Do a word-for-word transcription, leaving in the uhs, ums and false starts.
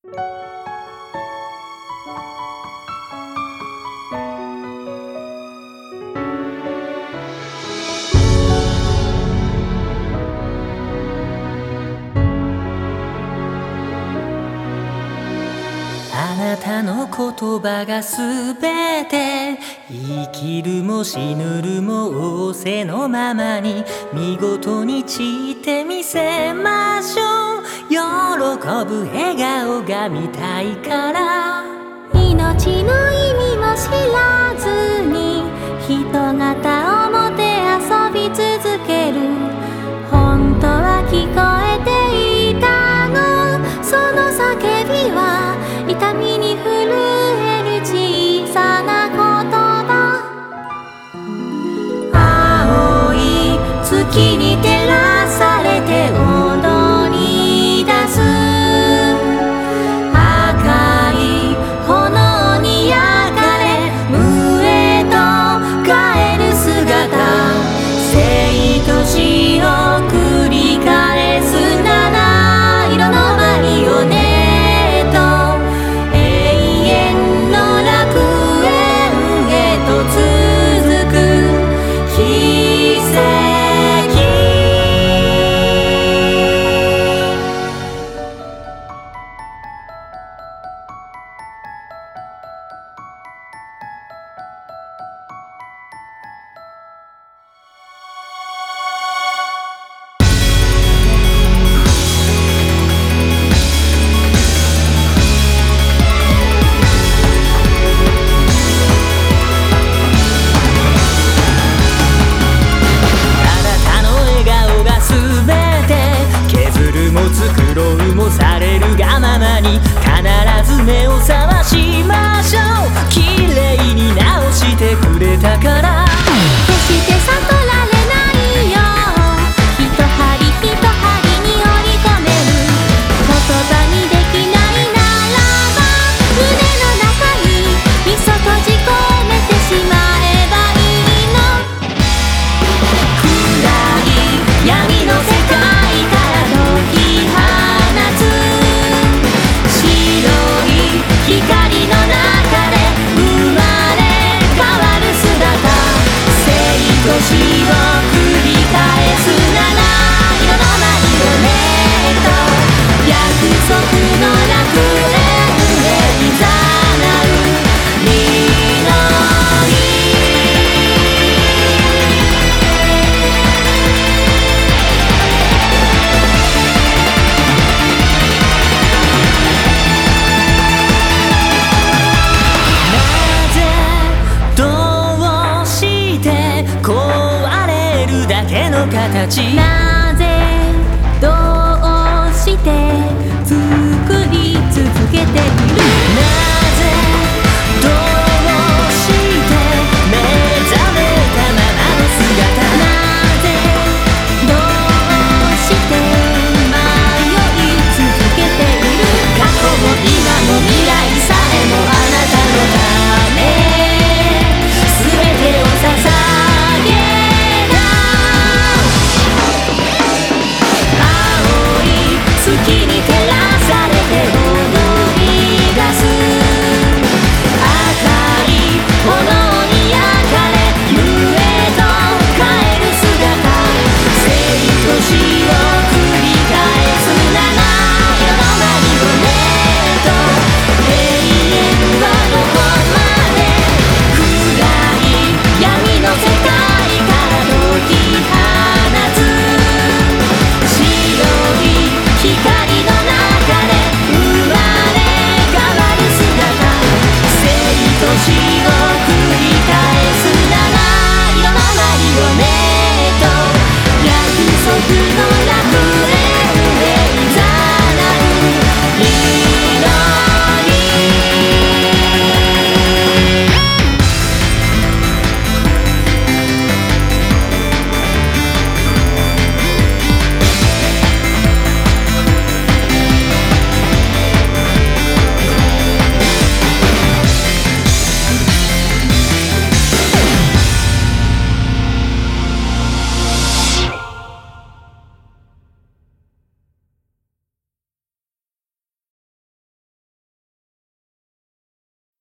あなたの言葉がすべて、生きるも死ぬるも仰せのままに見事に散ってみせましょう。喜ぶ笑顔が見たいから、 命の意味も知らずに人型をもてあそび続ける。本当は聞こえていたの、その叫びは痛みに震える小さな言葉。青い月に照らされて踊り出す、赤い炎に焼かれ無へと帰る姿。生と死を繰り返す七色のマリオネット、永遠の楽園へと続く奇跡。 作ろうもされるがままに必ず目を覚ましましょう。綺麗に直してくれたから、 決して悟られないよ。一針一針に織り込める言葉にできないならば、胸の中にみそ閉じ込めてしまえばいいの。暗い闇の世界から解き放つ白い光の中で生まれ変わる姿。生と死を繰り返す七色のマリオネット、約束の楽園へいざなう祈り。 どうして壊れるだけの形。